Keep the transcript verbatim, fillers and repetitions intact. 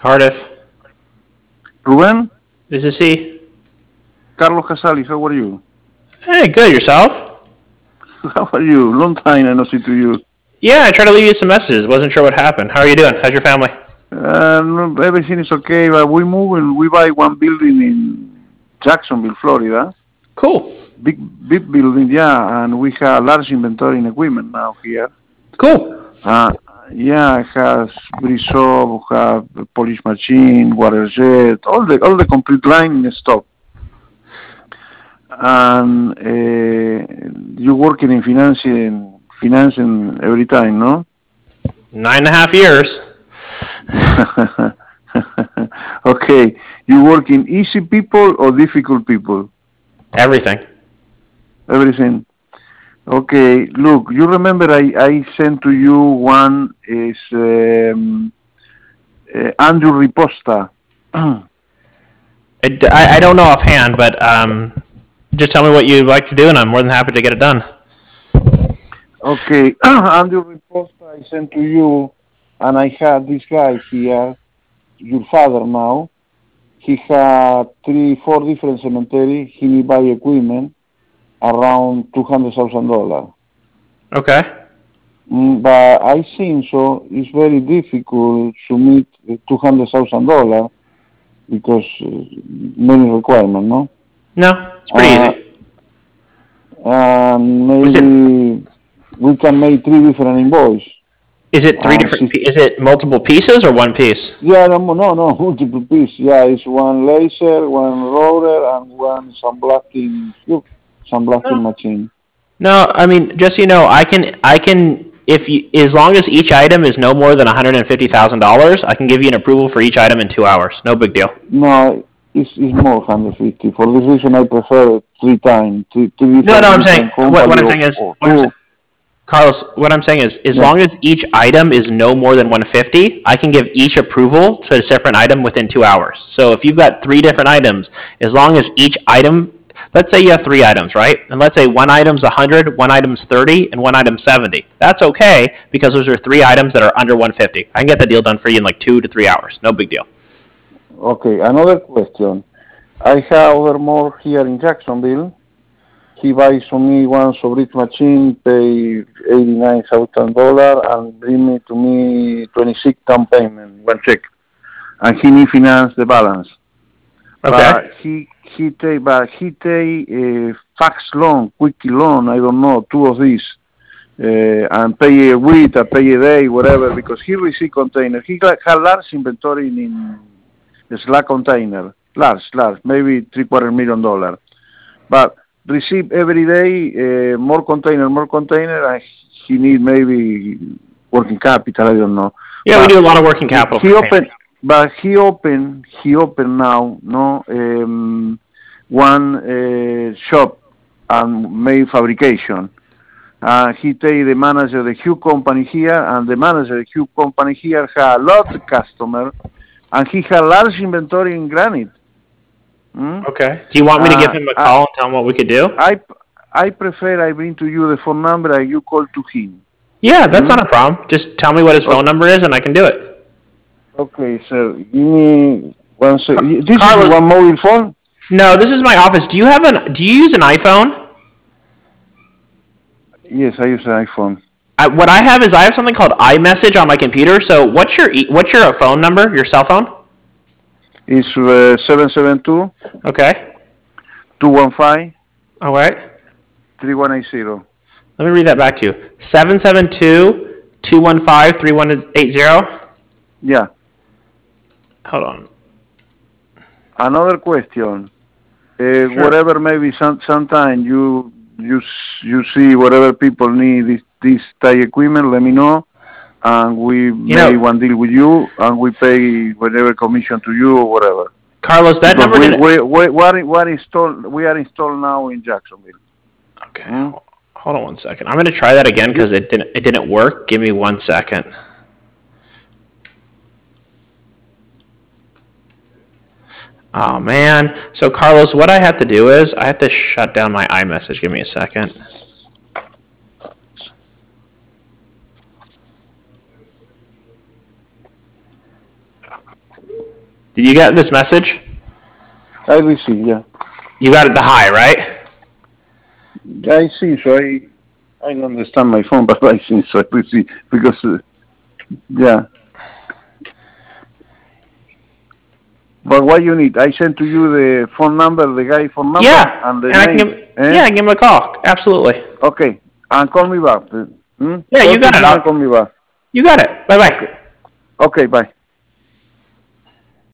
Cardiff. Ruben? This is he. Carlos Casali, how are you? Hey, good. Yourself? How are you? Long time I no see to you. Yeah, I tried to leave you some messages. Wasn't sure what happened. How are you doing? How's your family? Uh, everything is okay, but we move and we buy one building in Jacksonville, Florida. Cool. Big, big building, yeah, and we have large inventory in equipment now here. Cool. Uh, yeah, it has Brisov, have polish machine, water jet, all the all the complete line in stock. And uh, you working in financing, financing every time, no? Nine and a half years. Okay, you work in easy people or difficult people? Everything. Everything. Okay, look, you remember I, I sent to you one is um, uh, Andrew Riposta. It, I, I don't know offhand, but um, just tell me what you'd like to do, and I'm more than happy to get it done. Okay, Andrew Riposta I sent to you, and I had this guy here, your father now. He had three, four different cemeteries. He need buy equipment around two hundred thousand dollars. Okay. Mm, but I think so. It's very difficult to meet two hundred thousand dollars because uh, many requirements, no? No, it's pretty Uh, easy. and Is it maybe we can make three different invoices. is it three Uh, different? six, Is it multiple pieces or one piece? yeah, no, no, no, multiple piece. Yeah, it's one laser, one roller, and one sandblasting, sandblasting No. machine. No, I mean, just so you know, I can I can if you as long as each item is no more than one hundred and fifty thousand dollars, I can give you an approval for each item in two hours. No big deal. No, it's, it's more one hundred fifty. For this reason, I prefer three times, three, three No, no, different, I'm saying different what, what company I'm or, saying is or what I'm two. saying, Carlos, what I'm saying is as Yeah. long as each item is no more than one hundred fifty, I can give each approval to a separate item within two hours. So if you've got three different items, as long as each item, let's say you have three items, right? And let's say one item's one hundred, one item's thirty, and one item's seventy. That's okay because those are three items that are under one hundred fifty. I can get the deal done for you in like two to three hours. No big deal. Okay, another question. I have other more here in Jacksonville. He buys from me one Sobrit machine, pay eighty-nine thousand dollars and bring me to me twenty-six down payment, one check. And he need finance the balance. But Okay. he he take but he take a fax loan, quick loan, I don't know, two of these. Uh, and pay a week, or pay a day, whatever, because he receive container. He got, had large inventory in Slack container, large, large, maybe three quarter million dollar. But receive every day uh, more container, more container, and he need maybe working capital. I don't know. Yeah, we But do a lot of working he, capital he for open, painters. but he open, he open now. No, um, one uh, shop and made fabrication. Uh, he take the manager of the Hugh company here, and the manager of the Hugh company here had a lot of customer, and he had large inventory in granite. Mm? Okay. Do you want me to give Uh, him a I, call and tell him what we could do? I, I prefer I bring to you the phone number and you call to him. Yeah, that's Mm? not a problem. Just tell me what his phone Okay, number is and I can do it. okay, so give me one second. This is Carlos, one mobile phone? no, this is my office. Do you have an? Do you use an iPhone? Yes, I use an iPhone. I, what I have is I have something called iMessage on my computer. So what's your e- what's your phone number? Your cell phone? It's uh, seven seven two, Okay. two one five, All right. three one eight zero. Let me read that back to you. Seven seven two two one five three one eight zero. Yeah. Hold on. Another question. Uh, Sure. whatever maybe some sometime you you you see whatever people need this this type equipment, let me know, and we You make know, one deal with you, and we pay whatever commission to you or whatever. Carlos, that Because number we didn't. we we, we are we are installed we are installed now in Jacksonville. Okay. Hmm? Hold on one second. I'm going to try that again You, because it didn't it didn't work. Give me one second. Oh man. So Carlos, what I have to do is I have to shut down my iMessage. Give me a second. Did you get this message? I receive, yeah. You got it the high, right? I see, so I, I don't understand my phone, but I think so. I receive, because, uh, yeah. But what you need? I send to you the phone number, the guy phone number, Yeah, and the and I name. can give, eh? yeah, I can give him a call. Absolutely. Okay, and call me back. Hmm? Yeah, you got it. Call me back. You got it. Bye bye. Okay, bye.